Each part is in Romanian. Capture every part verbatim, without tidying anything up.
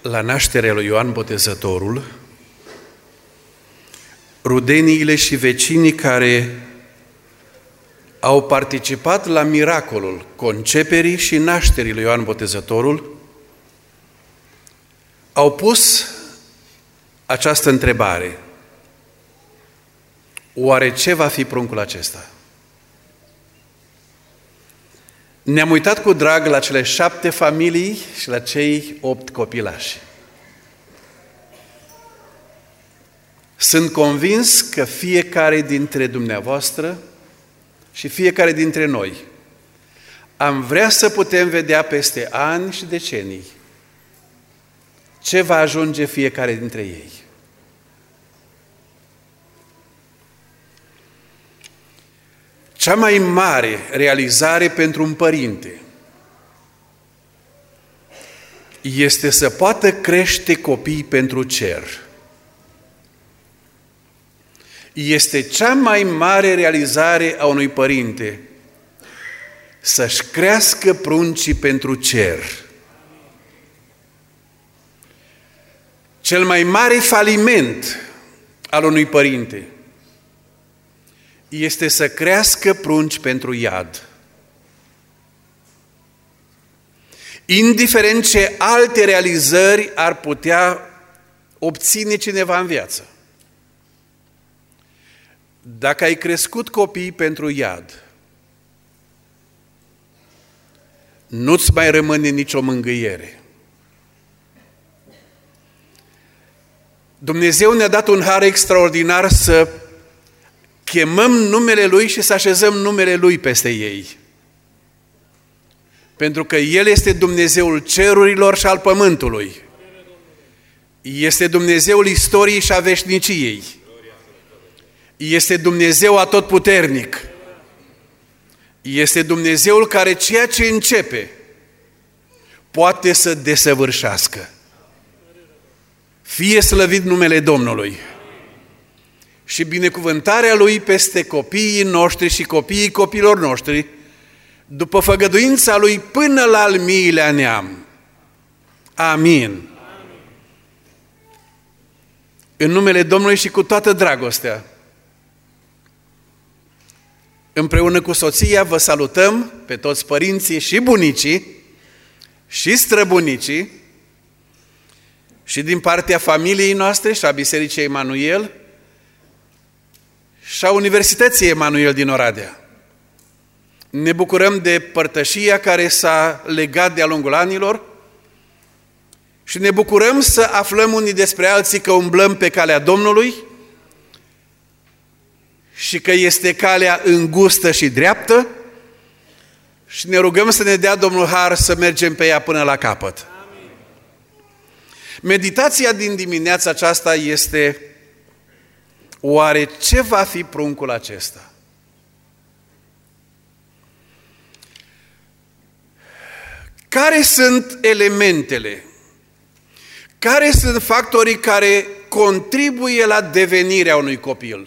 la nașterea lui Ioan Botezătorul, rudeniile și vecinii care au participat la miracolul conceperii și nașterii lui Ioan Botezătorul au pus această întrebare: oare ce va fi pruncul acesta? Ne-am uitat cu drag la cele șapte familii și la cei opt copilași. Sunt convins că fiecare dintre dumneavoastră și fiecare dintre noi am vrea să putem vedea peste ani și decenii ce va ajunge fiecare dintre ei. Cea mai mare realizare pentru un părinte este să poată crește copii pentru cer. Este cea mai mare realizare a unui părinte să-și crească pruncii pentru cer. Cel mai mare faliment al unui părinte este să crească prunci pentru iad. Indiferent ce alte realizări ar putea obține cineva în viață, dacă ai crescut copii pentru iad, nu-ți mai rămâne nicio mângâiere. Dumnezeu ne-a dat un har extraordinar să chemăm numele Lui și să așezăm numele Lui peste ei. Pentru că El este Dumnezeul cerurilor și al pământului. Este Dumnezeul istoriei și a veșniciei. Este Dumnezeu atotputernic. Este Dumnezeul care ceea ce începe poate să desăvârșească. Fie slăvit numele Domnului. Și binecuvântarea Lui peste copiii noștri și copiii copiilor noștri, după făgăduința Lui până la al miilea neam. Amin. Amin. În numele Domnului și cu toată dragostea, împreună cu soția vă salutăm pe toți părinții și bunicii și străbunicii și din partea familiei noastre și a Bisericii Emanuel și a Universității Emanuel din Oradea. Ne bucurăm de părtășia care s-a legat de-a lungul anilor și ne bucurăm să aflăm unii despre alții că umblăm pe calea Domnului și că este calea îngustă și dreaptă și ne rugăm să ne dea Domnul har să mergem pe ea până la capăt. Amin. Meditația din dimineața aceasta este: oare ce va fi pruncul acesta? Care sunt elementele? Care sunt factorii care contribuie la devenirea unui copil?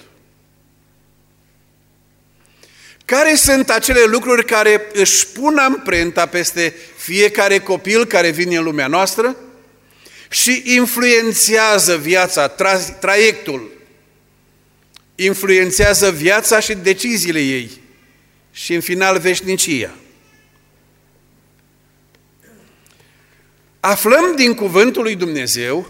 Care sunt acele lucruri care își pun amprenta peste fiecare copil care vine în lumea noastră și influențează viața, tra- traiectul, influențează viața și deciziile ei și în final veșnicia? Aflăm din cuvântul lui Dumnezeu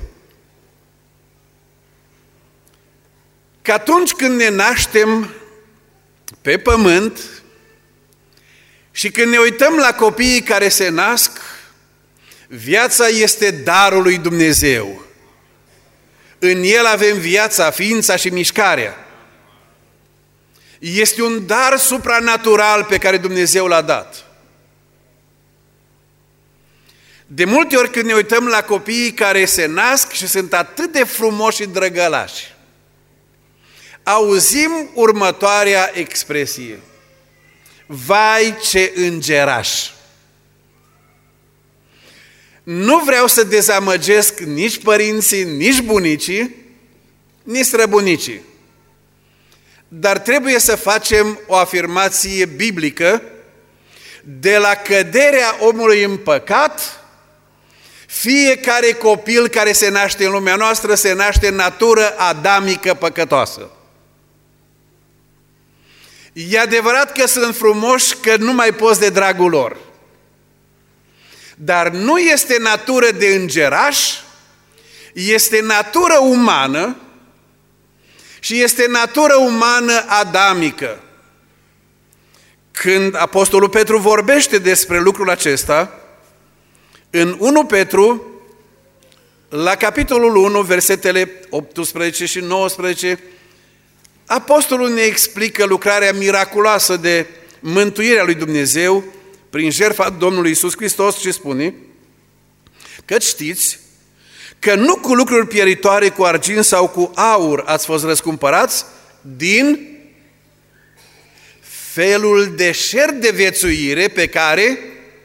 că atunci când ne naștem pe pământ și când ne uităm la copiii care se nasc, viața este darul lui Dumnezeu. În el avem viața, ființa și mișcarea. Este un dar supranatural pe care Dumnezeu l-a dat. De multe ori când ne uităm la copiii care se nasc și sunt atât de frumoși și drăgălași, auzim următoarea expresie: vai ce îngeraș! Nu vreau să dezamăgesc nici părinții, nici bunicii, nici străbunicii. Dar trebuie să facem o afirmație biblică: de la căderea omului în păcat Fiecare copil care se naște în lumea noastră se naște în natură adamică păcătoasă. E adevărat că sunt frumoși, că nu mai poți de dragul lor. Dar nu este natură de îngeraș, este natură umană și este natură umană adamică. Când Apostolul Petru vorbește despre lucrul acesta, în unu Petru, la capitolul unu, versetele optsprezece și nouăsprezece, Apostolul ne explică lucrarea miraculoasă de mântuirea lui Dumnezeu prin jertfa Domnului Iisus Hristos și spune că știți că nu cu lucruri pieritoare, cu argint sau cu aur ați fost răscumpărați din felul deșert de viețuire pe care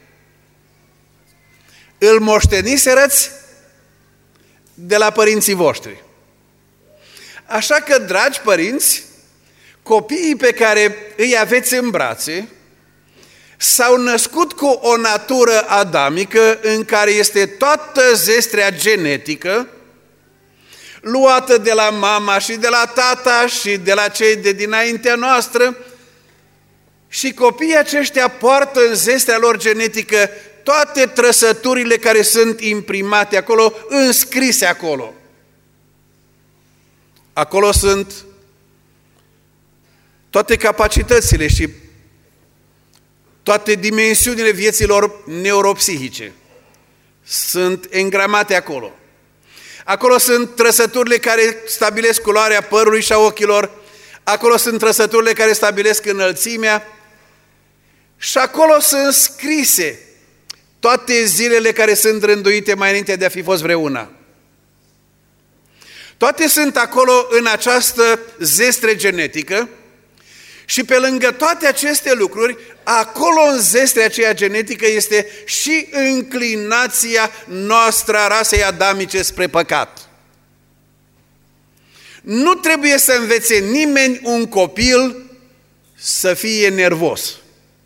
îl moșteniserăți de la părinții voștri. Așa că, dragi părinți, copiii pe care îi aveți în brațe s-au născut cu o natură adamică în care este toată zestrea genetică luată de la mama și de la tata și de la cei de dinaintea noastră și copiii aceștia poartă în zestrea lor genetică toate trăsăturile care sunt imprimate acolo, înscrise acolo. Acolo sunt toate capacitățile și toate dimensiunile vieților neuropsihice. Sunt engramate acolo. Acolo sunt trăsăturile care stabilesc culoarea părului și a ochilor, acolo sunt trăsăturile care stabilesc înălțimea și acolo sunt scrise toate zilele care sunt rânduite mai înainte de a fi fost vreuna. Toate sunt acolo în această zestre genetică și pe lângă toate aceste lucruri, acolo în zestrea aceea genetică este și înclinația noastră a rasei adamice spre păcat. Nu trebuie să învețe nimeni un copil să fie nervos.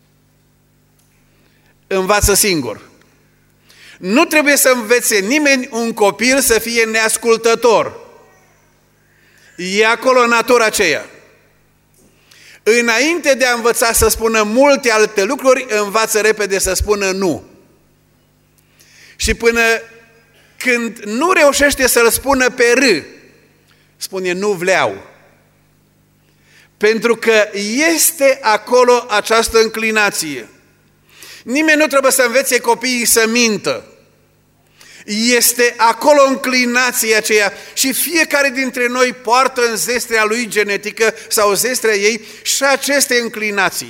Învață singur. Nu trebuie să învețe nimeni un copil să fie neascultător. E acolo natura aceea. Înainte de a învăța să spună multe alte lucruri, învață repede să spună nu. Și până când nu reușește să-l spună pe R, spune nu vreau. Pentru că este acolo această înclinație. Nimeni nu trebuie să învețe copiii să mintă. Este acolo înclinația aceea și fiecare dintre noi poartă în zestrea lui genetică sau zestrea ei și aceste înclinații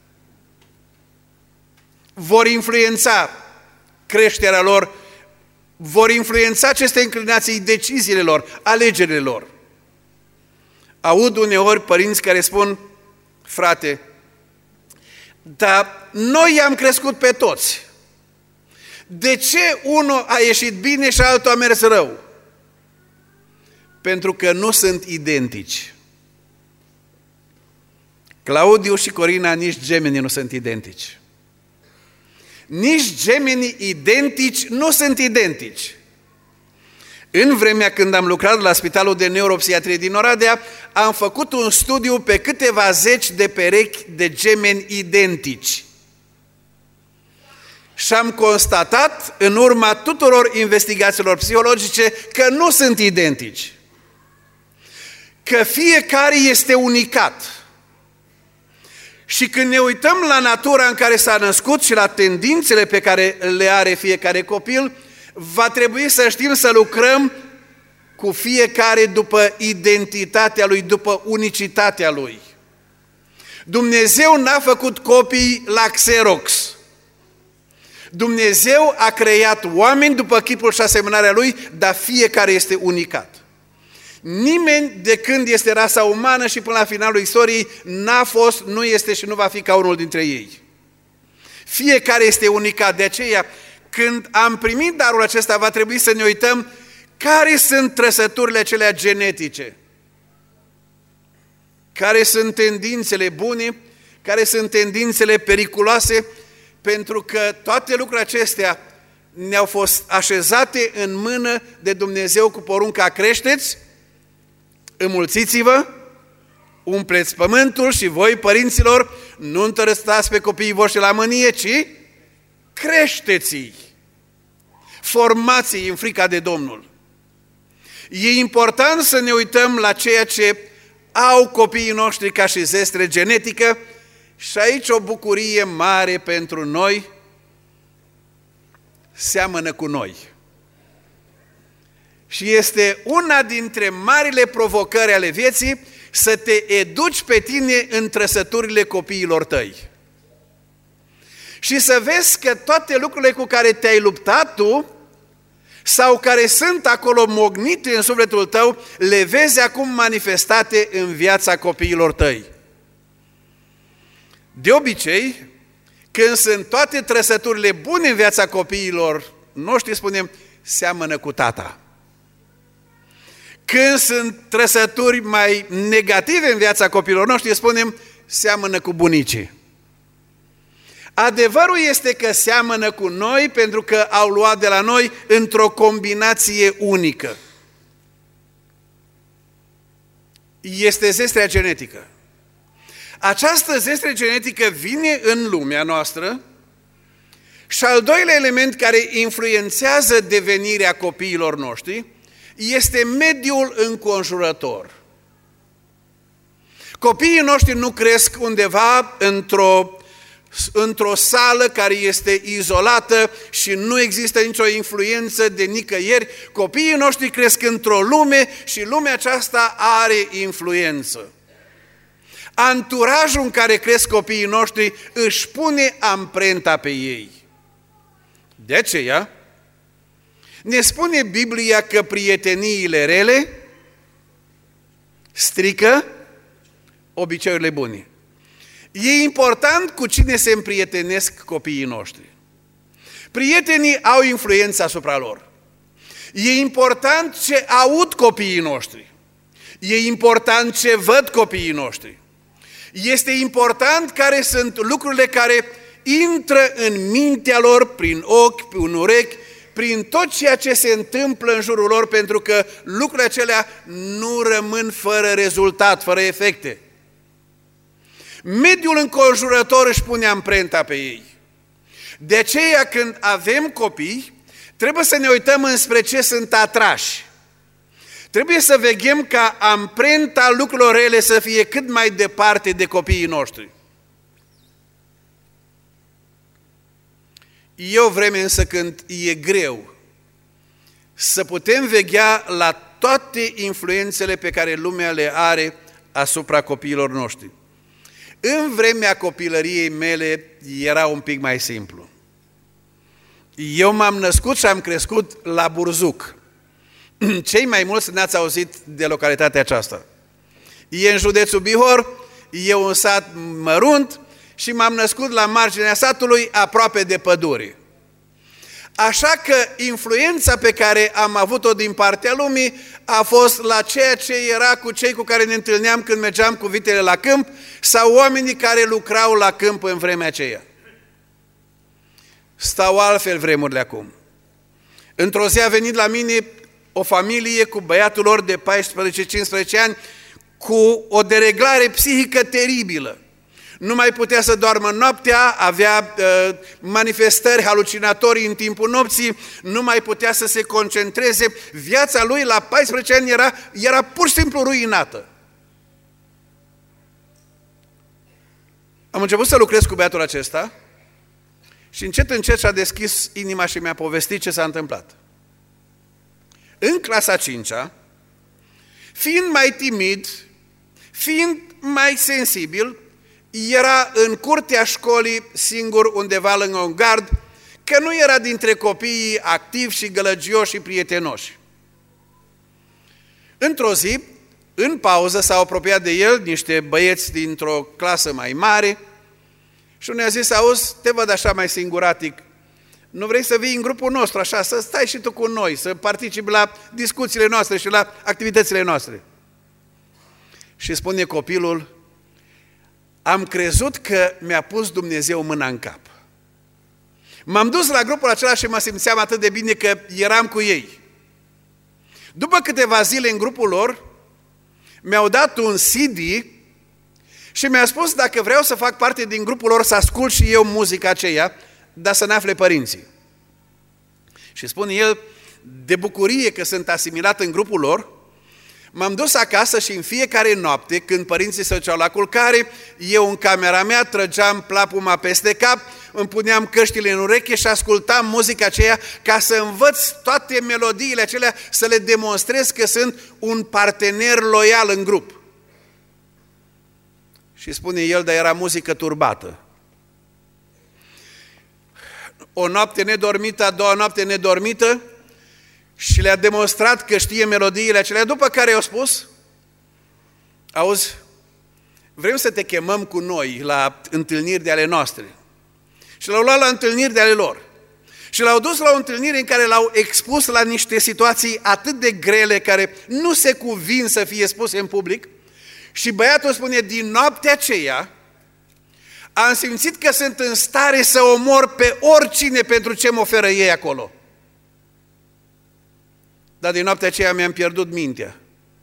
vor influența creșterea lor, vor influența aceste înclinații deciziile lor, alegerile lor. Aud uneori părinți care spun, frate, dar noi i-am crescut pe toți. De ce unul a ieșit bine și altul a mers rău? Pentru că nu sunt identici. Claudiu și Corina, nici gemenii nu sunt identici. Nici gemenii identici nu sunt identici. În vremea când am lucrat la Spitalul de Neuropsiatrie din Oradea, am făcut un studiu pe câteva zeci de perechi de gemeni identici. Și am constatat, în urma tuturor investigațiilor psihologice, că nu sunt identici. Că fiecare este unicat. Și când ne uităm la natura în care s-a născut și la tendințele pe care le are fiecare copil, va trebui să știm să lucrăm cu fiecare după identitatea lui, după unicitatea lui. Dumnezeu n-a făcut copii la Xerox. Dumnezeu a creat oameni după chipul și asemănarea lui, dar fiecare este unicat. Nimeni de când este rasa umană și până la finalul istoriei n-a fost, nu este și nu va fi ca unul dintre ei. Fiecare este unicat, de aceea când am primit darul acesta va trebui să ne uităm care sunt trăsăturile acelea genetice, care sunt tendințele bune, care sunt tendințele periculoase, pentru că toate lucrurile acestea ne-au fost așezate în mână de Dumnezeu cu porunca: creșteți, înmulțiți-vă, umpleți pământul și voi, părinților, nu întărăstați pe copiii voștri la mânie, ci creșteți-i, formați-i în frica de Domnul. E important să ne uităm la ceea ce au copiii noștri ca și zestre genetică și aici o bucurie mare pentru noi: seamănă cu noi. Și este una dintre marile provocări ale vieții să te educi pe tine în trăsăturile copiilor tăi. Și să vezi că toate lucrurile cu care te-ai luptat tu sau care sunt acolo mognite în sufletul tău, le vezi acum manifestate în viața copiilor tăi. De obicei, când sunt toate trăsăturile bune în viața copiilor noștri, spunem: seamănă cu tata. Când sunt trăsături mai negative în viața copiilor noștri, spunem: seamănă cu bunicii. Adevărul este că seamănă cu noi pentru că au luat de la noi într-o combinație unică. Este zestrea genetică. Această zestre genetică vine în lumea noastră și al doilea element care influențează devenirea copiilor noștri este mediul înconjurător. Copiii noștri nu cresc undeva într-o într-o sală care este izolată și nu există nicio influență de nicăieri. Copiii noștri cresc într-o lume și lumea aceasta are influență. Anturajul în care cresc copiii noștri își pune amprenta pe ei. De aceea, ne spune Biblia că prieteniile rele strică obiceiurile bune. E important cu cine se împrietenesc copiii noștri. Prietenii au influență asupra lor. E important ce aud copiii noștri. E important ce văd copiii noștri. Este important care sunt lucrurile care intră în mintea lor prin ochi, prin urechi, prin tot ceea ce se întâmplă în jurul lor, pentru că lucrurile acelea nu rămân fără rezultat, fără efecte. Mediul înconjurător își pune amprenta pe ei. De aceea, când avem copii, trebuie să ne uităm înspre ce sunt atrași. Trebuie să veghem ca amprenta lucrurilor rele să fie cât mai departe de copiii noștri. E o vreme însă când e greu să putem veghea la toate influențele pe care lumea le are asupra copiilor noștri. În vremea copilăriei mele era un pic mai simplu. Eu m-am născut și am crescut la Burzuc. Cei mai mulți n-ați auzit de localitatea aceasta. E în județul Bihor, e un sat mărunt și m-am născut la marginea satului, aproape de pădure. Așa că influența pe care am avut-o din partea lumii a fost la ceea ce era cu cei cu care ne întâlneam când mergeam cu vitele la câmp sau oamenii care lucrau la câmp în vremea aceea. Stau altfel vremurile acum. Într-o zi a venit la mine o familie cu băiatul lor de paisprezece cincisprezece ani cu o dereglare psihică teribilă. Nu mai putea să doarmă noaptea, avea uh, manifestări halucinatorii în timpul nopții, nu mai putea să se concentreze. Viața lui la paisprezece ani era, era pur și simplu ruinată. Am început să lucrez cu băiatul acesta și încet, încet și-a deschis inima și mi-a povestit ce s-a întâmplat. În clasa a cincea, fiind mai timid, fiind mai sensibil, era în curtea școlii singur undeva lângă un gard, că nu era dintre copiii activi și gălăgioși și prietenoși. Într-o zi, în pauză, s-au apropiat de el niște băieți dintr-o clasă mai mare și unul a zis: auzi, te văd așa mai singuratic, nu vrei să vii în grupul nostru așa, să stai și tu cu noi, să participi la discuțiile noastre și la activitățile noastre? Și spune copilul: am crezut că mi-a pus Dumnezeu mâna în cap. M-am dus la grupul acela și mă simțeam atât de bine că eram cu ei. După câteva zile în grupul lor, mi-au dat un C D și mi-a spus dacă vreau să fac parte din grupul lor, să ascult și eu muzica aceea, dar să ne afle părinții. Și spune el, de bucurie că sunt asimilat în grupul lor, m-am dus acasă și în fiecare noapte, când părinții se duceau la culcare, eu în camera mea trăgeam plapuma peste cap, îmi puneam căștile în ureche și ascultam muzica aceea ca să învăț toate melodiile acelea, să le demonstrez că sunt un partener loial în grup. Și spune el, dar era muzică turbată. O noapte nedormită, a doua noapte nedormită, și le-a demonstrat că știe melodiile acelea, după care i-au spus, auzi, vrem să te chemăm cu noi la întâlniri de ale noastre. Și l-au luat la întâlniri de ale lor. Și l-au dus la o întâlnire în care l-au expus la niște situații atât de grele, care nu se cuvin să fie spuse în public. Și băiatul spune, din noaptea aceea, am simțit că sunt în stare să omor pe oricine pentru ce mă oferă ei acolo. Dar din noaptea aceea mi-am pierdut mintea.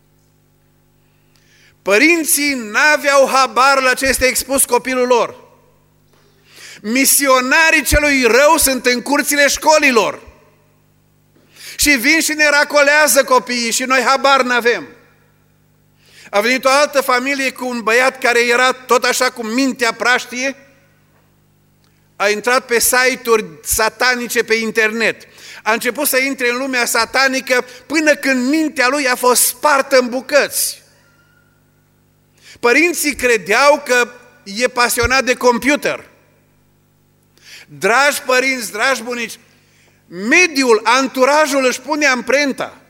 Părinții n-aveau habar la ce este expus copilul lor. Misionarii celui rău sunt în curțile școlilor. Și vin și ne racolează copiii și noi habar n-avem. A venit o altă familie cu un băiat care era tot așa cu mintea praștie, a intrat pe site-uri satanice pe internet. A început să intre în lumea satanică până când mintea lui a fost spartă în bucăți. Părinții credeau că e pasionat de computer. Dragi părinți, dragi bunici, mediul, anturajul își pune amprenta.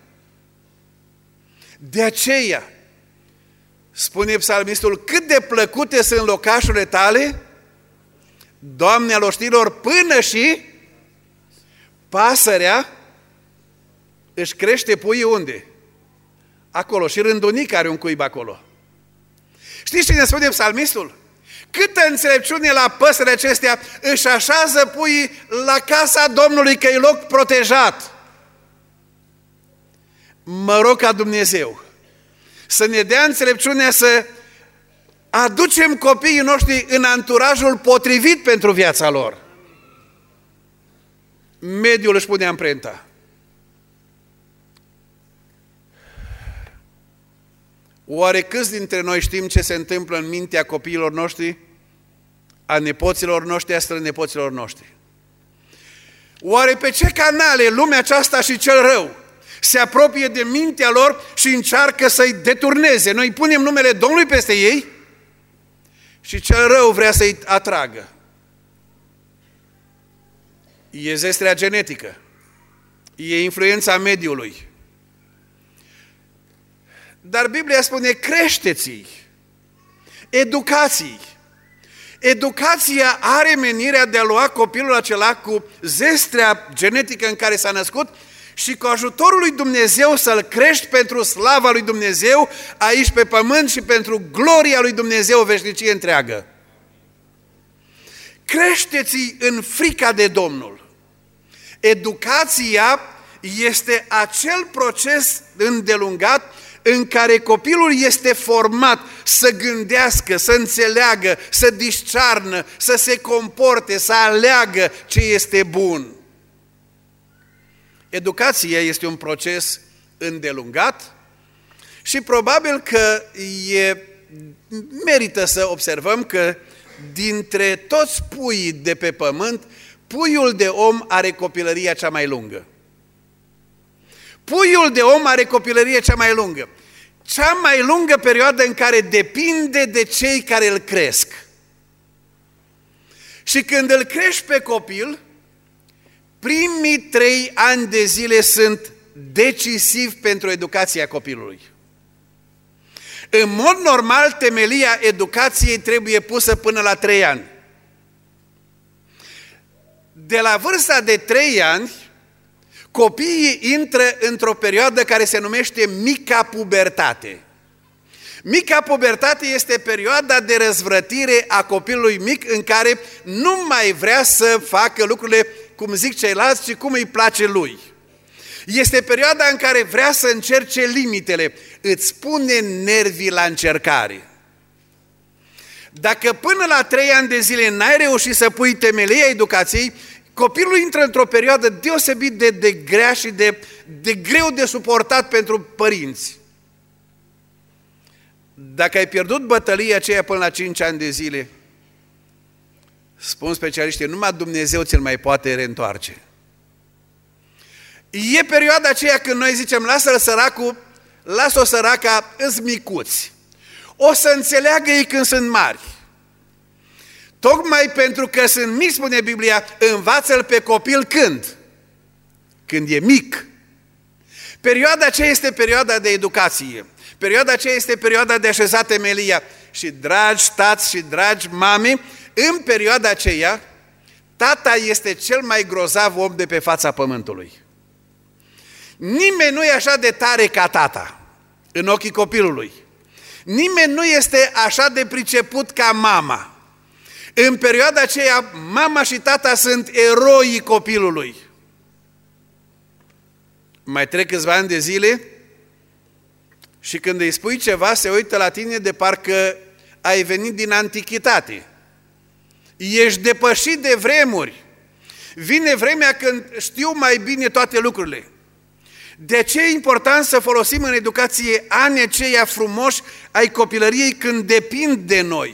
De aceea, spune psalmistul, cât de plăcute sunt locașurile tale, Doamne al oștirilor, până și pasărea își crește puii unde? Acolo. Și rândunica are un cuib acolo. Știți ce ne spune psalmistul? Câtă înțelepciune la păsările acestea, își așează puii la casa Domnului, că e loc protejat. Mă rog ca Dumnezeu să ne dea înțelepciunea să aducem copiii noștri în anturajul potrivit pentru viața lor. Mediul își pune amprenta. Oare câți dintre noi știm ce se întâmplă în mintea copiilor noștri, a nepoților noștri, a strănepoților noștri? Oare pe ce canale lumea aceasta și cel rău se apropie de mintea lor și încearcă să-i deturneze? Noi punem numele Domnului peste ei și cel rău vrea să-i atragă. E zestrea genetică, e influența mediului. Dar Biblia spune, creșteți-i, educați-i. Educația are menirea de a lua copilul acela cu zestrea genetică în care s-a născut și cu ajutorul lui Dumnezeu să-l crești pentru slava lui Dumnezeu aici pe pământ și pentru gloria lui Dumnezeu veșnicie întreagă. Creșteți-i în frica de Domnul. Educația este acel proces îndelungat în care copilul este format să gândească, să înțeleagă, să discearnă, să se comporte, să aleagă ce este bun. Educația este un proces îndelungat și probabil că e, merită să observăm că dintre toți puii de pe pământ, puiul de om are copilăria cea mai lungă. Puiul de om are copilărie cea mai lungă. Cea mai lungă perioadă în care depinde de cei care îl cresc. Și când îl crești pe copil, primii trei ani de zile sunt decisivi pentru educația copilului. În mod normal, temelia educației trebuie pusă până la trei ani. De la vârsta de trei ani, copiii intră într-o perioadă care se numește mica pubertate. Mica pubertate este perioada de răzvrătire a copilului mic în care nu mai vrea să facă lucrurile cum zic ceilalți, ci cum îi place lui. Este perioada în care vrea să încerce limitele, îți pune nervii la încercare. Dacă până la trei ani de zile n-ai reușit să pui temelia educației, copilul intră într-o perioadă deosebit de, de grea și de, de greu de suportat pentru părinți. Dacă ai pierdut bătălia aceea până la cinci ani de zile, spun specialiștii, numai Dumnezeu ți-l mai poate reîntoarce. E perioada aceea când noi zicem, lasă-l săracul, lasă-o săraca, îs micuți. O să înțeleagă ei când sunt mari. Tocmai pentru că sunt mici, spune Biblia, învață-l pe copil când? Când e mic. Perioada aceea este perioada de educație. Perioada aceea este perioada de așeza temelia. Și dragi tați și dragi mame, în perioada aceea, tata este cel mai grozav om de pe fața pământului. Nimeni nu e așa de tare ca tata în ochii copilului. Nimeni nu este așa de priceput ca mama. În perioada aceea, mama și tata sunt eroii copilului. Mai trec câțiva ani de zile și când îi spui ceva, se uită la tine de parcă ai venit din antichitate. Ești depășit de vremuri. Vine vremea când știu mai bine toate lucrurile. De ce e important să folosim în educație anii aceia frumoși ai copilăriei când depind de noi?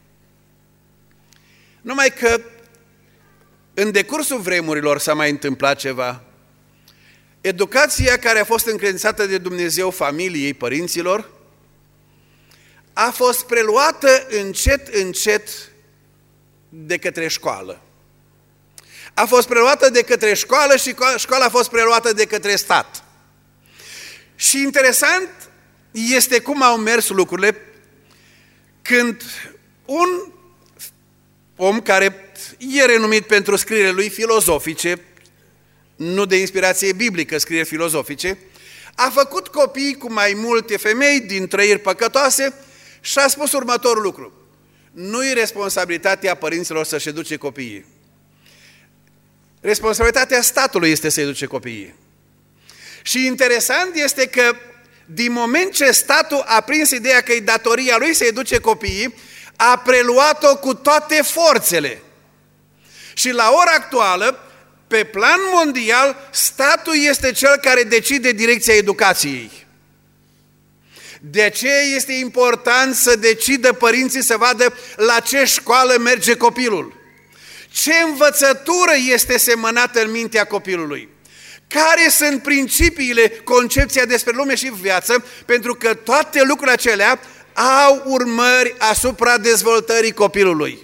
Numai că în decursul vremurilor s-a mai întâmplat ceva. Educația care a fost încredințată de Dumnezeu familiei, părinților, a fost preluată încet, încet de către școală. A fost preluată de către școală și școala a fost preluată de către stat. Și interesant este cum au mers lucrurile când un om care e renumit pentru scrierile lui filozofice, nu de inspirație biblică, scrieri filozofice, a făcut copii cu mai multe femei din trăiri păcătoase și a spus următorul lucru: nu-i responsabilitatea părinților să-și educe copiii. Responsabilitatea statului este să educe copiii. Și interesant este că din moment ce statul a prins ideea că e datoria lui să educe copiii, a preluat-o cu toate forțele. Și la ora actuală, pe plan mondial, statul este cel care decide direcția educației. De aceea este important să decidă părinții să vadă la ce școală merge copilul. Ce învățătură este semănată în mintea copilului? Care sunt principiile, concepția despre lume și viață? Pentru că toate lucrurile acelea au urmări asupra dezvoltării copilului.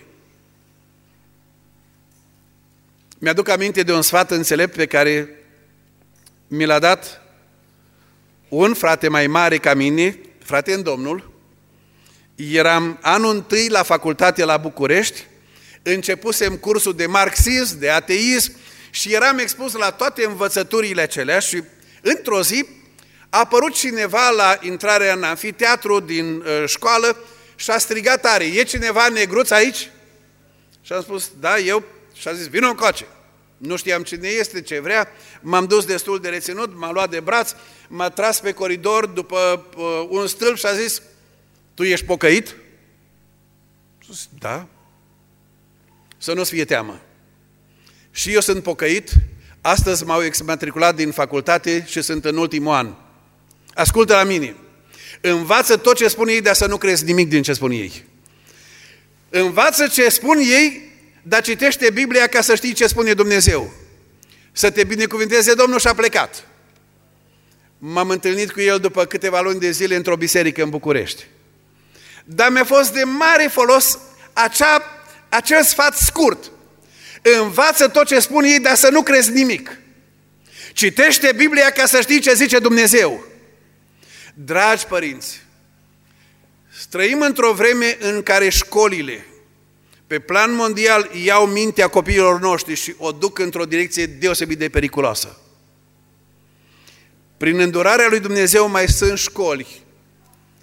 Mi-aduc aminte de un sfat înțelept pe care mi l-a dat un frate mai mare ca mine, frate în Domnul. Eram anul întâi la facultate la București, începusem cursul de marxism, de ateism și eram expus la toate învățăturile acelea și într-o zi a apărut cineva la intrarea în anfiteatru din uh, școală și a strigat tare: e cineva negruț aici? Și am spus: da, eu. Și a zis: vină încoace. Nu știam cine este, ce vrea, m-am dus destul de reținut, m-a luat de braț, m-a tras pe coridor după uh, un stâlp și a zis: tu ești pocăit? Și zis: da. Să nu-ți fie teamă. Și eu sunt pocăit, astăzi m-au exmatriculat din facultate și sunt în ultimul an. Ascultă la mine, învață tot ce spun ei, dar să nu crezi nimic din ce spun ei. Învață ce spun ei, dar citește Biblia ca să știi ce spune Dumnezeu. Să te binecuvinteze Domnul. Și a plecat. M-am întâlnit cu el după câteva luni de zile într-o biserică în București. Dar mi-a fost de mare folos acea, acel sfat scurt. Învață tot ce spun ei, dar să nu crezi nimic. Citește Biblia ca să știi ce zice Dumnezeu. Dragi părinți, trăim într-o vreme în care școlile, pe plan mondial, iau mintea copiilor noștri și o duc într-o direcție deosebit de periculoasă. Prin îndurarea lui Dumnezeu mai sunt școli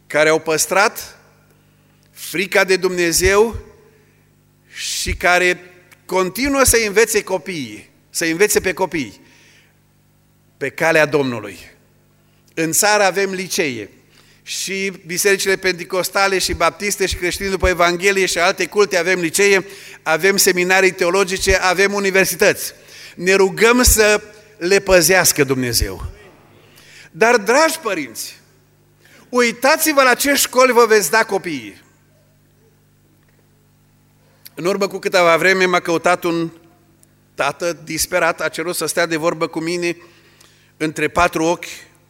care au păstrat frica de Dumnezeu și care continuă să învețe copiii, să învețe pe copii pe calea Domnului. În țară avem licee și bisericile penticostale și baptiste și creștini după Evanghelie și alte culte avem licee, avem seminarii teologice, avem universități. Ne rugăm să le păzească Dumnezeu. Dar, dragi părinți, uitați-vă la ce școli vă veți da copiii. În urmă cu câteva vreme m-a căutat un tată disperat, a cerut să stea de vorbă cu mine între patru ochi.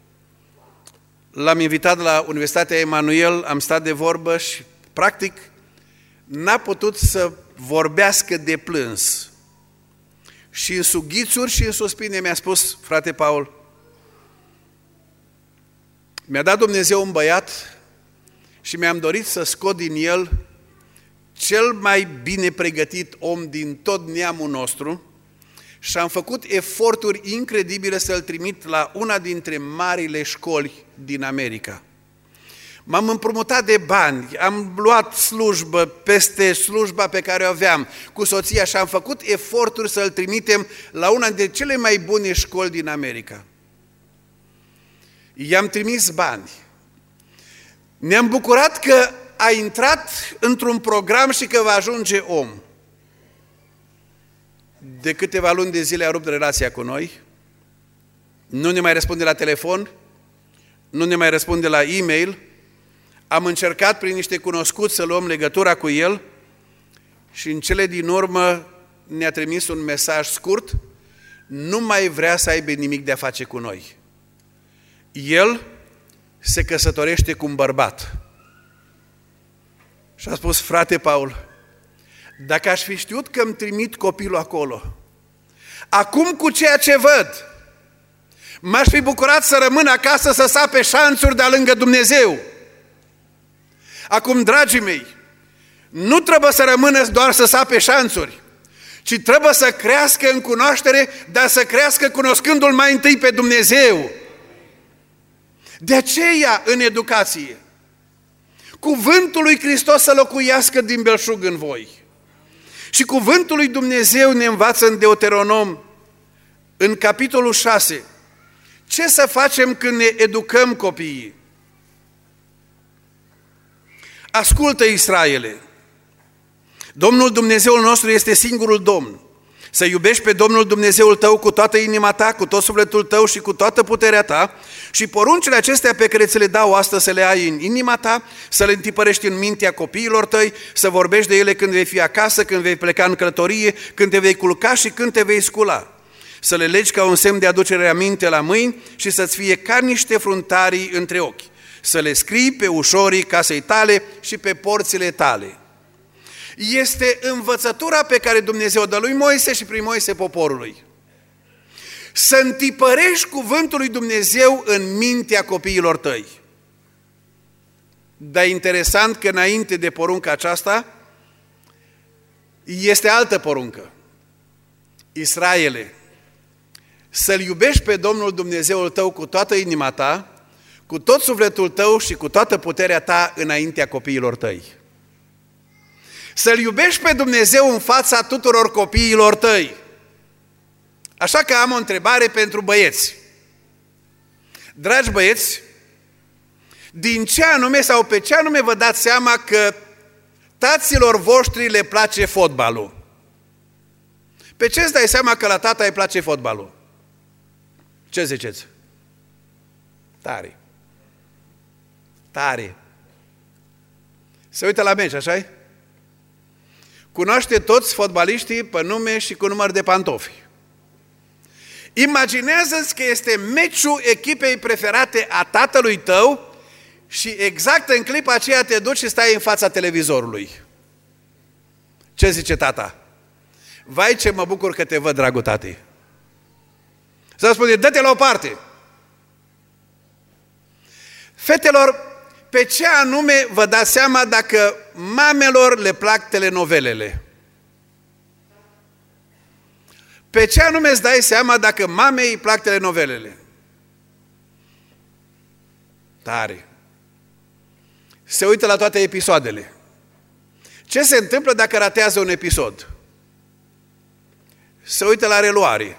L-am invitat la Universitatea Emanuel, am stat de vorbă și, practic, n-a putut să vorbească de plâns. Și în sughițuri și în suspine mi-a spus: frate Paul, mi-a dat Dumnezeu un băiat și mi-am dorit să scot din el cel mai bine pregătit om din tot neamul nostru și am făcut eforturi incredibile să-l trimit la una dintre marile școli din America. M-am împrumutat de bani, am luat slujbă peste slujba pe care o aveam cu soția și am făcut eforturi să-l trimitem la una dintre cele mai bune școli din America. I-am trimis bani. Ne-am bucurat că a intrat într-un program și că va ajunge om. De câteva luni de zile a rupt relația cu noi, nu ne mai răspunde la telefon, nu ne mai răspunde la e-mail, am încercat prin niște cunoscuți să luăm legătura cu el și în cele din urmă ne-a trimis un mesaj scurt: nu mai vrea să aibă nimic de a face cu noi. El se căsătorește cu un bărbat. Și a spus: frate Paul, dacă aș fi știut că îmi trimit copilul acolo, acum cu ceea ce văd, m-aș fi bucurat să rămân acasă să sape șanțuri de-a lângă Dumnezeu. Acum, dragii mei, nu trebuie să rămână doar să sape șanțuri, ci trebuie să crească în cunoaștere, dar să crească cunoscându-L mai întâi pe Dumnezeu. De aceea, în educație, cuvântul lui Hristos să locuiască din belșug în voi. Și cuvântul lui Dumnezeu ne învață în Deuteronom, în capitolul șase, ce să facem când ne educăm copiii. Ascultă, Israele, Domnul Dumnezeul nostru este singurul Domn. Să iubești pe Domnul Dumnezeul tău cu toată inima ta, cu tot sufletul tău și cu toată puterea ta și poruncile acestea pe care ți le dau astăzi să le ai în inima ta, să le întipărești în mintea copiilor tăi, să vorbești de ele când vei fi acasă, când vei pleca în călătorie, când te vei culca și când te vei scula. Să le legi ca un semn de aducere aminte la mâini și să-ți fie ca niște fruntarii între ochi. Să le scrii pe ușorii casei tale și pe porțile tale. Este învățătura pe care Dumnezeu dă lui Moise și prin Moise poporului. Să întipărești cuvântul lui Dumnezeu în mintea copiilor tăi. Dar interesant că înainte de porunca aceasta este altă poruncă. Israele, să-L iubești pe Domnul Dumnezeul tău cu toată inima ta, cu tot sufletul tău și cu toată puterea ta înaintea copiilor tăi. Să-L iubești pe Dumnezeu în fața tuturor copiilor tăi. Așa că am o întrebare pentru băieți. Dragi băieți, din ce anume sau pe ce anume vă dați seama că taților voștri le place fotbalul? Pe ce îți dai seama că la tata îi place fotbalul? Ce ziceți? Tare. Tare. Se uită la meci, așa-i? Cunoaște toți fotbaliștii pe nume și cu număr de pantofi. Imaginează-ți că este meciul echipei preferate a tatălui tău și exact în clipa aceea te duci și stai în fața televizorului. Ce zice tata? Vai, ce mă bucur că te văd, dragul tati. Să spune, dă-te la o parte. Fetelor, pe ce anume vă dați seama dacă mamelor le plac telenovelele? Pe ce anume îți dai seama dacă mamei îi plac telenovelele? Tare. se uită la toate episoadele. Ce se întâmplă dacă ratează un episod? Se uită la reluare.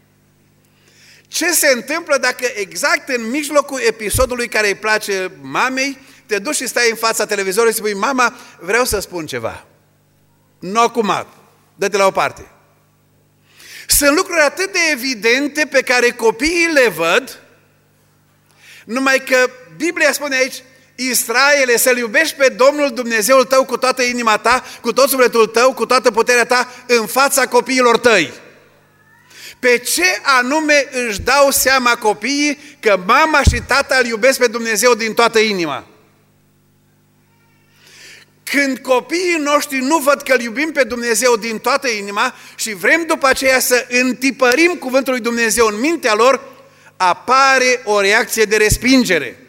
Ce se întâmplă dacă exact în mijlocul episodului care îi place mamei, te duci și stai în fața televizorului și spui: mama, vreau să spun ceva. Nu acum, dă-te la o parte. Sunt lucruri atât de evidente pe care copiii le văd, numai că Biblia spune aici: Israele, să-L iubești pe Domnul Dumnezeul tău cu toată inima ta, cu tot sufletul tău, cu toată puterea ta, în fața copiilor tăi. Pe ce anume își dau seama copiii că mama și tata îl iubesc pe Dumnezeu din toată inima? Când copiii noștri nu văd că îl iubim pe Dumnezeu din toată inima și vrem după aceea să întipărim cuvântul lui Dumnezeu în mintea lor, apare o reacție de respingere.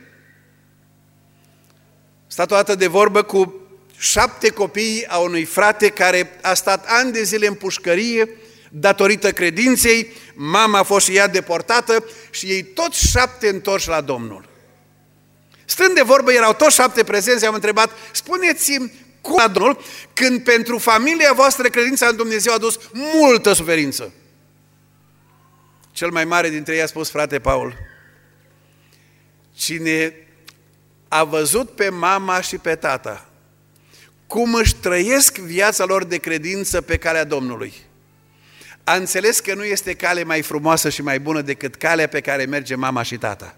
Stat o dată de vorbă cu șapte copii a unui frate care a stat ani de zile în pușcărie datorită credinței, mama a fost și ea deportată și ei toți șapte întorși la Domnul. Stând de vorbă, erau toți șapte prezenți, am întrebat: spuneți-mi cum la Domnul când pentru familia voastră credința în Dumnezeu a dus multă suferință? Cel mai mare dintre ei a spus: frate Paul, cine a văzut pe mama și pe tata cum își trăiesc viața lor de credință pe calea Domnului, a înțeles că nu este cale mai frumoasă și mai bună decât calea pe care merge mama și tata.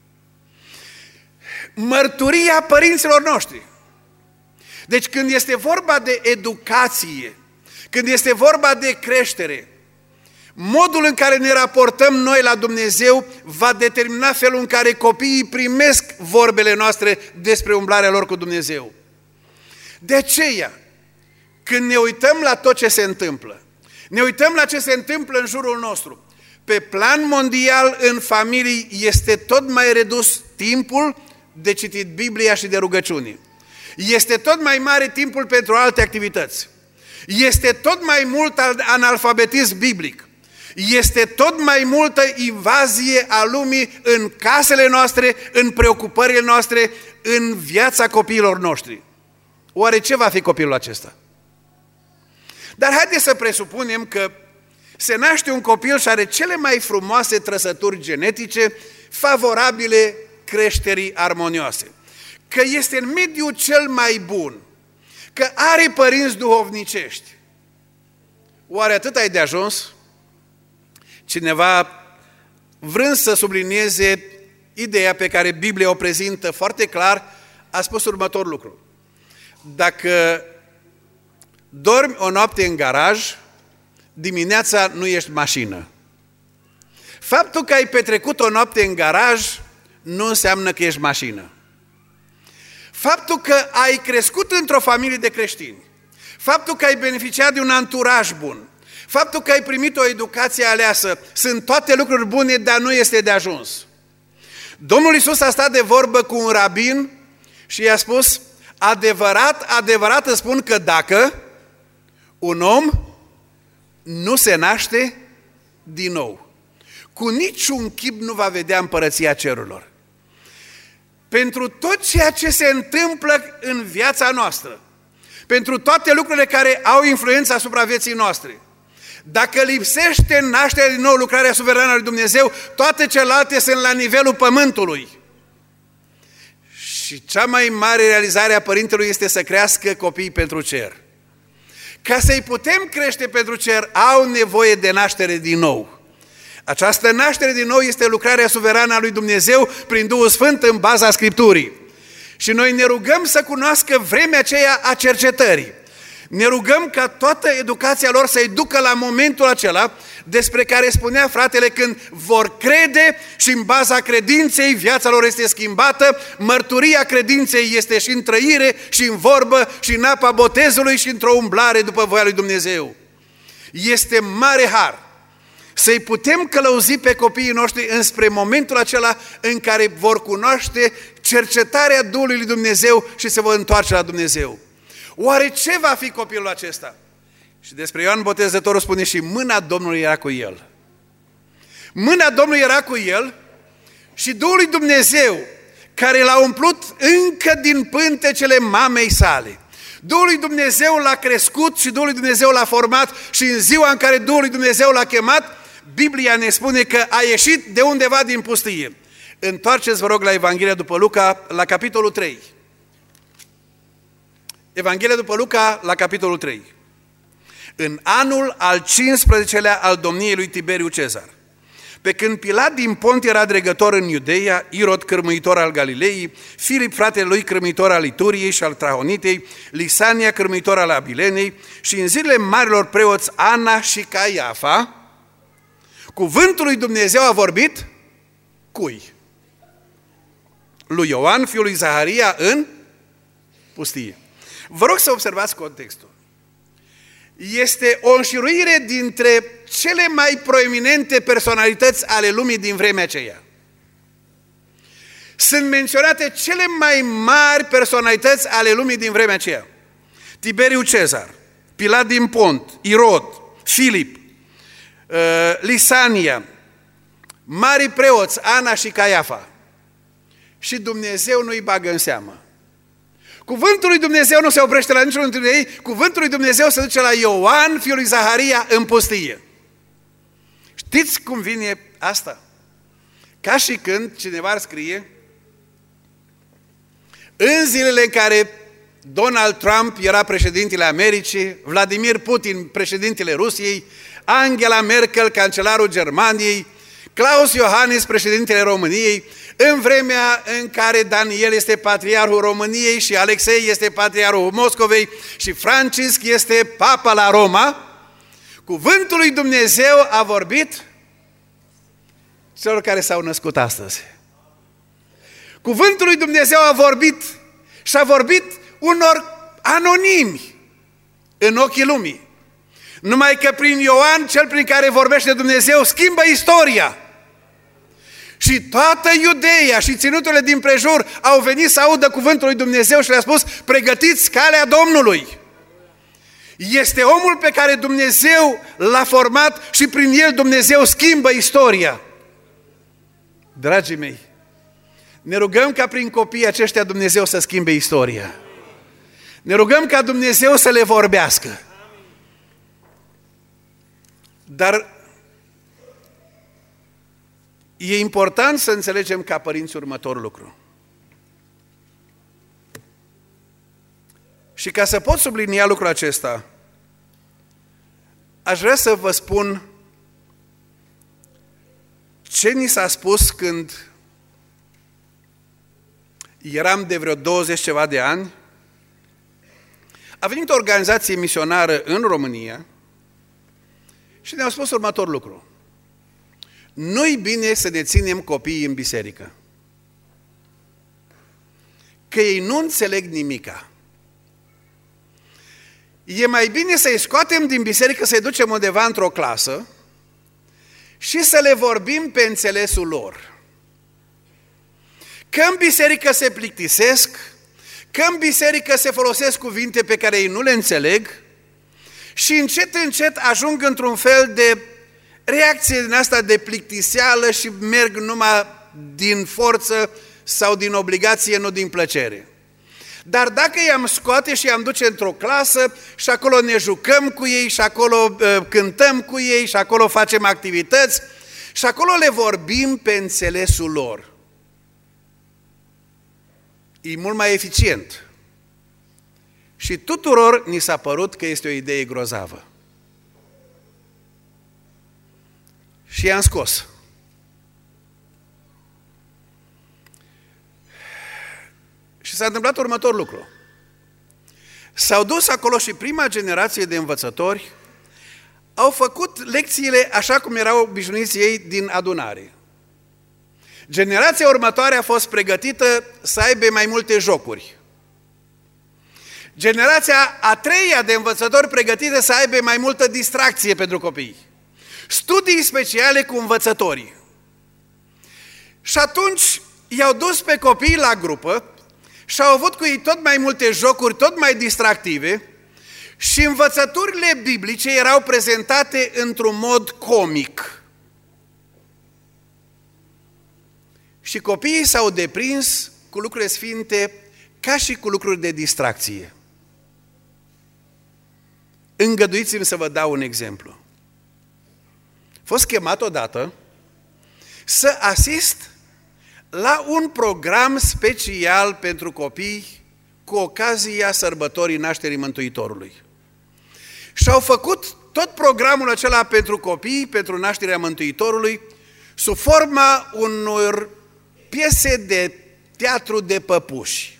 Mărturia părinților noștri. Deci când este vorba de educație, când este vorba de creștere, modul în care ne raportăm noi la Dumnezeu va determina felul în care copiii primesc vorbele noastre despre umblarea lor cu Dumnezeu. De aceea, când ne uităm la tot ce se întâmplă, ne uităm la ce se întâmplă în jurul nostru, pe plan mondial, în familii, este tot mai redus timpul de citit Biblia și de rugăciune. Este tot mai mare timpul pentru alte activități. Este tot mai mult analfabetism biblic. Este tot mai multă invazie a lumii în casele noastre, în preocupările noastre, în viața copiilor noștri. Oare ce va fi copilul acesta? Dar haideți să presupunem că se naște un copil și are cele mai frumoase trăsături genetice favorabile creșterii armonioase, că este în mediul cel mai bun, că are părinți duhovnicești. Oare atât ai de ajuns? Cineva, vrând să sublinieze ideea pe care Biblia o prezintă foarte clar, a spus următorul lucru: dacă dormi o noapte în garaj, dimineața nu ești mașină. Faptul că ai petrecut o noapte în garaj nu înseamnă că ești mașină. Faptul că ai crescut într-o familie de creștini, faptul că ai beneficiat de un anturaj bun, faptul că ai primit o educație aleasă, sunt toate lucruri bune, dar nu este de ajuns. Domnul Iisus a stat de vorbă cu un rabin și i-a spus: adevărat, adevărat îți spun că dacă un om nu se naște din nou, cu niciun chip nu va vedea împărăția cerurilor. Pentru tot ceea ce se întâmplă în viața noastră, pentru toate lucrurile care au influență asupra vieții noastre, dacă lipsește nașterea din nou, lucrarea suverană a lui Dumnezeu, toate celelalte sunt la nivelul pământului. Și cea mai mare realizare a părintelui este să crească copii pentru cer. Ca să-i putem crește pentru cer, au nevoie de naștere din nou. Această naștere din nou este lucrarea suverană a lui Dumnezeu prin Duhul Sfânt în baza Scripturii. Și noi ne rugăm să cunoască vremea aceea a cercetării. Ne rugăm ca toată educația lor să-i ducă la momentul acela despre care spunea fratele, când vor crede și în baza credinței viața lor este schimbată, mărturia credinței este și în trăire, și în vorbă, și în apa botezului, și într-o umblare după voia lui Dumnezeu. Este mare har să-i putem călăuzi pe copiii noștri înspre momentul acela în care vor cunoaște cercetarea Duhului lui Dumnezeu și se vor întoarce la Dumnezeu. Oare ce va fi copilul acesta? Și despre Ioan Botezătorul spune: și mâna Domnului era cu el. Mâna Domnului era cu el și Duhul lui Dumnezeu, care l-a umplut încă din pântecele mamei sale. Duhul lui Dumnezeu l-a crescut și Duhul lui Dumnezeu l-a format și în ziua în care Duhul lui Dumnezeu l-a chemat, Biblia ne spune că a ieșit de undeva din pustie. Întoarceți, vă rog, la Evanghelia după Luca, la capitolul trei. Evanghelia după Luca, la capitolul trei. În anul al cincisprezecelea al domniei lui Tiberiu Cezar, pe când Pilat din Pont era dregător în Iudeia, Irod cârmuitor al Galilei, Filip fratele lui cârmuitor al Ituriei și al Trahonitei, Lisania cârmuitor al Abilenei și în zilele marilor preoți Ana și Caiafa, cuvântul lui Dumnezeu a vorbit cui? Lui Ioan, fiul lui Zaharia, în pustie. Vă rog să observați contextul. Este o înșiruire dintre cele mai proeminente personalități ale lumii din vremea aceea. Sunt menționate cele mai mari personalități ale lumii din vremea aceea. Tiberiu Cezar, Pilat din Pont, Irod, Filip, Lisania, mari preoți, Ana și Caiafa. Și Dumnezeu nu-i bagă în seamă. Cuvântul lui Dumnezeu nu se oprește la niciunul dintre ei, cuvântul lui Dumnezeu se duce la Ioan, fiul lui Zaharia, în pustie. Știți cum vine asta? Ca și când cineva ar scrie, în zilele în care Donald Trump era președintele Americii, Vladimir Putin președintele Rusiei, Angela Merkel cancelarul Germaniei, Klaus Iohannis președintele României, în vremea în care Daniel este patriarhul României și Alexei este patriarhul Moscovei și Francisc este papa la Roma, cuvântul lui Dumnezeu a vorbit celor care s-au născut astăzi. Cuvântul lui Dumnezeu a vorbit și a vorbit unor anonimi în ochii lumii. Numai că prin Ioan, cel prin care vorbește Dumnezeu, schimbă istoria. Și toată Iudeia și ținuturile din prejur au venit să audă cuvântul lui Dumnezeu și le-a spus, pregătiți calea Domnului. Este omul pe care Dumnezeu l-a format și prin el Dumnezeu schimbă istoria. Dragii mei, ne rugăm ca prin copiii aceștia Dumnezeu să schimbe istoria. Ne rugăm ca Dumnezeu să le vorbească. Dar e important să înțelegem ca părinți următorul lucru. Și ca să pot sublinia lucrul acesta, aș vrea să vă spun ce ni s-a spus când eram de vreo douăzeci ceva de ani. A venit o organizație misionară în România și ne-au spus următorul lucru. Nu-i bine să ne ținem copiii în biserică, că ei nu înțeleg nimica. E mai bine să-i scoatem din biserică, să-i ducem undeva într-o clasă și să le vorbim pe înțelesul lor. Că în biserică se plictisesc, că în biserică se folosesc cuvinte pe care ei nu le înțeleg și încet, încet ajung într-un fel de reacție din asta de plictiseală și merg numai din forță sau din obligație, nu din plăcere. Dar dacă i-am scoate și i-am duce într-o clasă și acolo ne jucăm cu ei și acolo uh, cântăm cu ei și acolo facem activități și acolo le vorbim pe înțelesul lor, e mult mai eficient. Și tuturor ni s-a părut că este o idee grozavă. Și i-am scos. Și s-a întâmplat următorul lucru. S-au dus acolo și prima generație de învățători au făcut lecțiile așa cum erau obișnuiți ei din adunare. Generația următoare a fost pregătită să aibă mai multe jocuri. Generația a treia de învățători pregătită să aibă mai multă distracție pentru copii. Studii speciale cu învățătorii. Și atunci i-au dus pe copii la grupă și au avut cu ei tot mai multe jocuri, tot mai distractive și învățăturile biblice erau prezentate într-un mod comic. Și copiii s-au deprins cu lucrurile sfinte ca și cu lucruri de distracție. Îngăduiți-mi să vă dau un exemplu. Am fost chemat odată să asist la un program special pentru copii cu ocazia sărbătorii nașterii Mântuitorului. Și au făcut tot programul acela pentru copii, pentru nașterea Mântuitorului, sub forma unor piese de teatru de păpuși.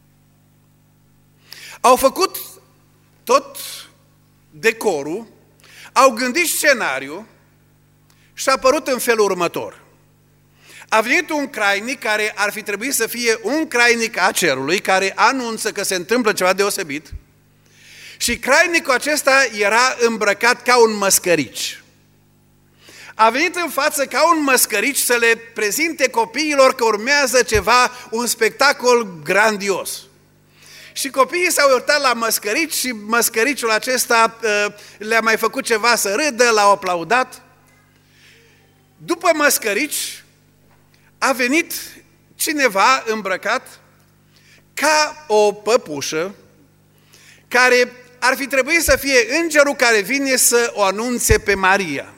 Au făcut tot decorul, au gândit scenariu și a apărut în felul următor. A venit un crainic care ar fi trebuit să fie un crainic a cerului, care anunță că se întâmplă ceva deosebit, și crainicul acesta era îmbrăcat ca un măscărici. A venit în față ca un măscărici să le prezinte copiilor că urmează ceva, un spectacol grandios. Și copiii s-au uitat la măscărici și măscăriciul acesta uh, le-a mai făcut ceva să râdă, l-au aplaudat. După măscărici a venit cineva îmbrăcat ca o păpușă, care ar fi trebuit să fie îngerul care vine să o anunțe pe Maria.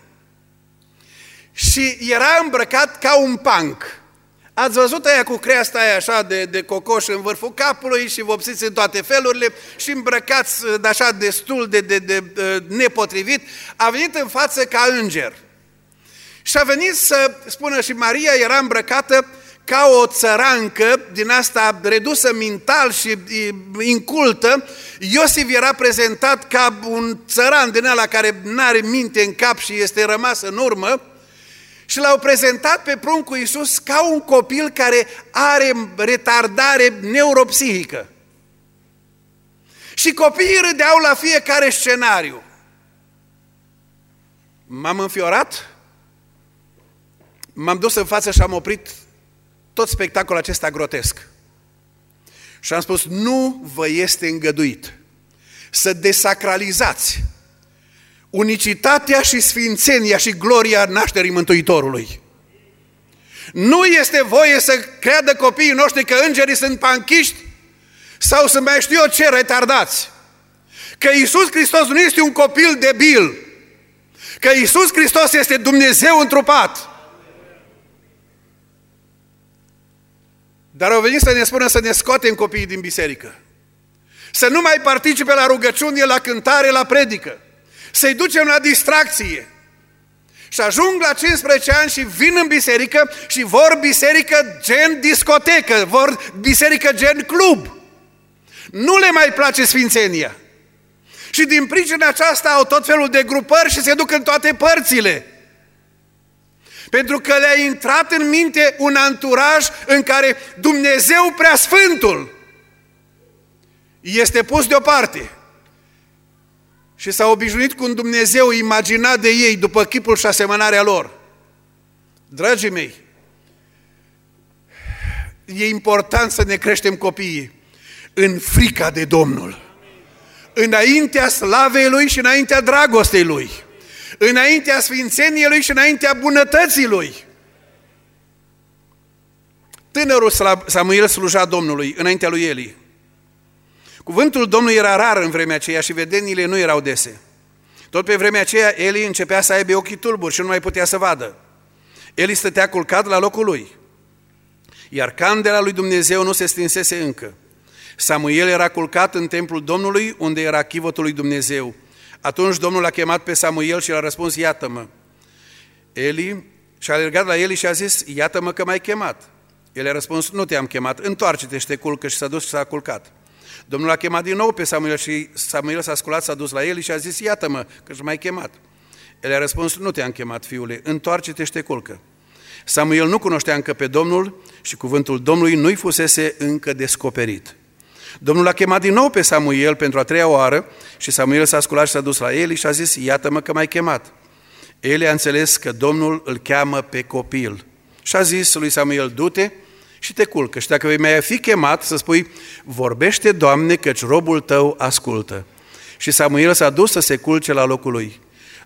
Și era îmbrăcat ca un punk. Ați văzut aia cu creasta aia așa de, de cocoș în vârful capului și vopsiți în toate felurile și îmbrăcați de așa destul de, de, de, de nepotrivit, a venit în față ca înger. Și a venit să spună, și Maria era îmbrăcată ca o țărancă din asta redusă mental și incultă. Iosif era prezentat ca un țăran din ăla care n-are minte în cap și este rămas în urmă. Și l-au prezentat pe pruncul Iisus ca un copil care are retardare neuropsihică. Și copiii râdeau la fiecare scenariu. M-am înfiorat, m-am dus în față și am oprit tot spectacolul acesta grotesc. Și am spus, nu vă este îngăduit să desacralizați unicitatea și sfințenia și gloria nașterii Mântuitorului. Nu este voie să creadă copiii noștri că îngerii sunt panchiști sau să mai știu eu ce, retardați. Că Iisus Hristos nu este un copil debil, că Iisus Hristos este Dumnezeu întrupat. Dar au venit să ne spună să ne scoatem copiii din biserică, să nu mai participe la rugăciune, la cântare, la predică, să-i ducem la distracție. Și ajung la cincisprezece ani și vin în biserică și vor biserică gen discotecă, vor biserică gen club. Nu le mai place sfințenia. Și din pricina aceasta au tot felul de grupări și se duc în toate părțile. Pentru că le-a intrat în minte un anturaj în care Dumnezeu Preasfântul este pus deoparte. Și s-au obișnuit cu un Dumnezeu imaginat de ei după chipul și asemănarea lor. Dragii mei, e important să ne creștem copiii în frica de Domnul, înaintea slavei Lui și înaintea dragostei Lui, înaintea sfințeniei Lui și înaintea bunătății Lui. Tânărul Samuel sluja Domnului înaintea lui Eli. Cuvântul Domnului era rar în vremea aceea și vedeniile nu erau dese. Tot pe vremea aceea Eli începea să aibă ochii tulburi și nu mai putea să vadă. Eli stătea culcat la locul lui, iar candela lui Dumnezeu nu se stinsese încă. Samuel era culcat în templul Domnului, unde era chivotul lui Dumnezeu. Atunci Domnul l-a chemat pe Samuel și l-a răspuns, iată-mă. Eli și-a alergat la Eli și a zis, iată-mă că m-ai chemat. El a răspuns, nu te-am chemat, întoarce-te și te culcă, și s-a dus și s-a culcat. Domnul a chemat din nou pe Samuel și Samuel s-a sculat, s-a dus la Eli și a zis, iată-mă că și m-ai chemat. El a răspuns, nu te-am chemat, fiule, întoarce-te și te culcă. Samuel nu cunoștea încă pe Domnul și cuvântul Domnului nu-i fusese încă descoperit. Domnul a chemat din nou pe Samuel pentru a treia oară și Samuel s-a sculat și s-a dus la Eli și a zis, iată-mă că m-ai chemat. Eli a înțeles că Domnul îl cheamă pe copil și a zis lui Samuel, du-te și te culcă. Și dacă vei mai fi chemat, să spui, vorbește, Doamne, căci robul tău ascultă. Și Samuel s-a dus să se culce la locul lui.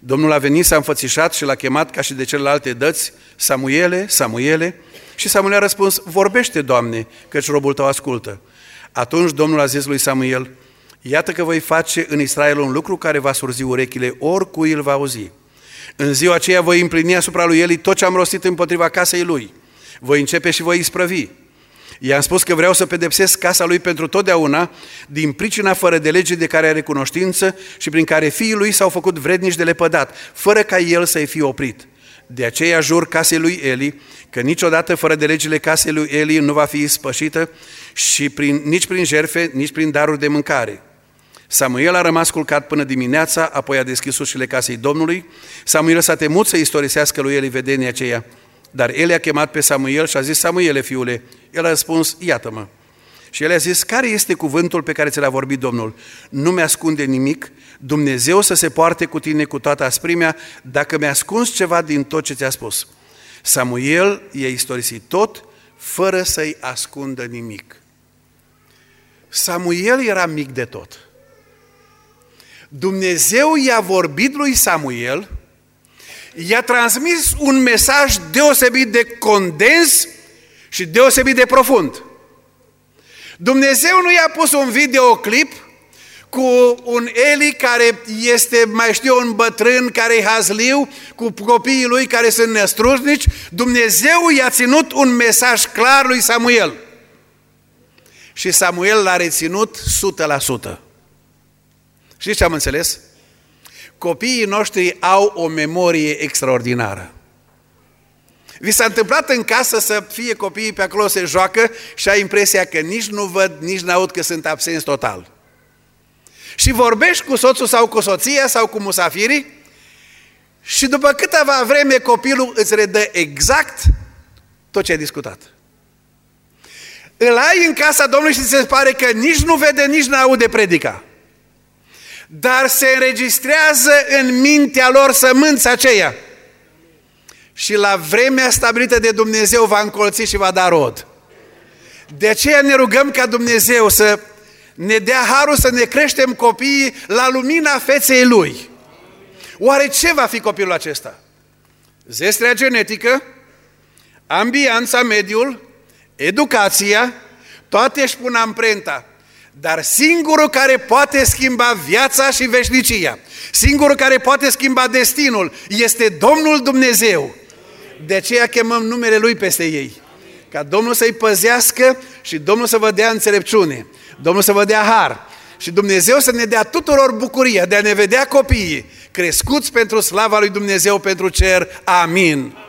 Domnul a venit, s-a înfățișat și l-a chemat ca și de celelalte dăți, Samuele, Samuele, și Samuel a răspuns, vorbește, Doamne, căci robul tău ascultă. Atunci Domnul a zis lui Samuel, iată că voi face în Israel un lucru care va surzi urechile oricui îl va auzi. În ziua aceea voi împlini asupra lui Eli tot ce am rostit împotriva casei lui. Voi începe și voi isprăvi. I-am spus că vreau să pedepsesc casa lui pentru totdeauna, din pricina fără de lege de care are cunoștință și prin care fiii lui s-au făcut vrednici de lepădat, fără ca el să-i fie oprit. De aceea jur casei lui Eli că niciodată fără de legile casei lui Eli nu va fi ispășită și prin, nici prin jertfe, nici prin daruri de mâncare. Samuel a rămas culcat până dimineața, apoi a deschis ușile casei Domnului. Samuel s-a temut să istorisească lui Eli vedenia aceea, dar Eli a chemat pe Samuel și a zis, Samuele, fiule, el a răspuns, iată-mă. Și el a zis, care este cuvântul pe care ți l-a vorbit Domnul? Nu mi-ascunde nimic, Dumnezeu să se poarte cu tine cu toată asprimea, dacă mi-a ascuns ceva din tot ce ți-a spus. Samuel i-a istorisit tot, fără să-i ascundă nimic. Samuel era mic de tot. Dumnezeu i-a vorbit lui Samuel, i-a transmis un mesaj deosebit de condens și deosebit de profund. Dumnezeu nu i-a pus un videoclip cu un Eli care este, mai știu, un bătrân care e hazliu, cu copiii lui care sunt năstrușnici. Dumnezeu i-a ținut un mesaj clar lui Samuel. Și Samuel l-a reținut o sută la sută. Știți ce am înțeles? Copiii noștri au o memorie extraordinară. Vi s-a întâmplat în casă să fie copiii pe acolo, se joacă și ai impresia că nici nu văd, nici n-aud, că sunt absenți total. Și vorbești cu soțul sau cu soția sau cu musafirii și după câteva vreme copilul îți redă exact tot ce ai discutat. Îl ai în casa Domnului și ți se pare că nici nu vede, nici nu aude predica. Dar se înregistrează în mintea lor sămânța aceea. Și la vremea stabilită de Dumnezeu va încolți și va da rod. De aceea ne rugăm ca Dumnezeu să ne dea harul să ne creștem copiii la lumina feței Lui. Oare ce va fi copilul acesta? Zestrea genetică, ambianța, mediul, educația, toate își pun amprenta. Dar singurul care poate schimba viața și veșnicia, singurul care poate schimba destinul, este Domnul Dumnezeu. De aceea chemăm numele Lui peste ei. Ca Domnul să-i păzească și Domnul să vă dea înțelepciune, Domnul să vă dea har și Dumnezeu să ne dea tuturor bucuria de a ne vedea copiii crescuți pentru slava lui Dumnezeu, pentru cer. Amin.